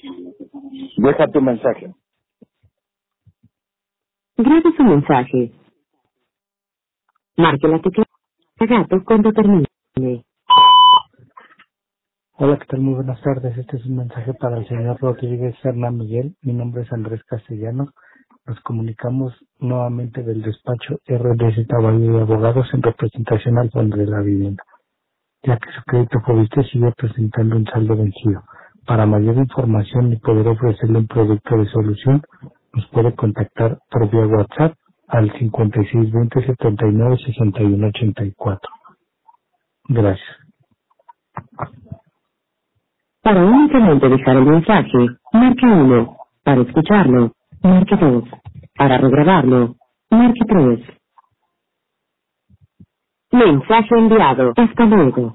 Deja tu mensaje. Grabe su mensaje. Marque la tecla gato cuando termine. Hola, ¿qué tal? Muy buenas tardes. Este es un mensaje para el señor Rodríguez Hernán Miguel. Mi nombre es Andrés Castellanos. Nos comunicamos nuevamente del despacho RDZ Valle de Abogados en representación al Fondo de la Vivienda, ya que su crédito Fobiste sigue presentando un saldo vencido. Para mayor información y poder ofrecerle un producto de solución, nos puede contactar por vía WhatsApp al 5620 79 61 84. Gracias. Para únicamente dejar el mensaje, marque 1. Para escucharlo, marque 2. Para regrabarlo, marque 3. Mensaje enviado. Hasta luego.